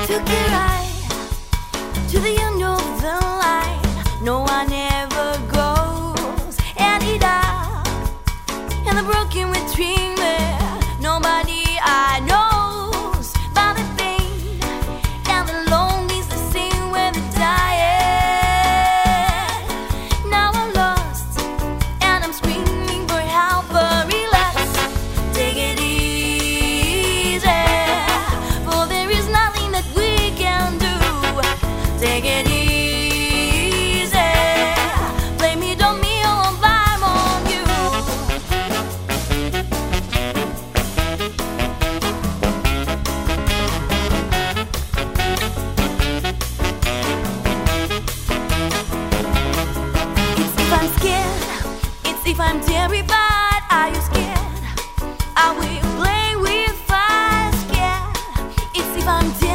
took a ride to the end of the line. No one ever goes any down. And the broken between there, nobody I knows about the pain and the lonely's the same when they dying. Now I'm lost and I'm screaming for help, but relax, take it easy, for there is nothing that we can do. Take it easy, blame it on me or I'm on you. It's if I'm scared, it's if I'm terrified. Are you scared? I will play with fire scared. It's if I'm terrified.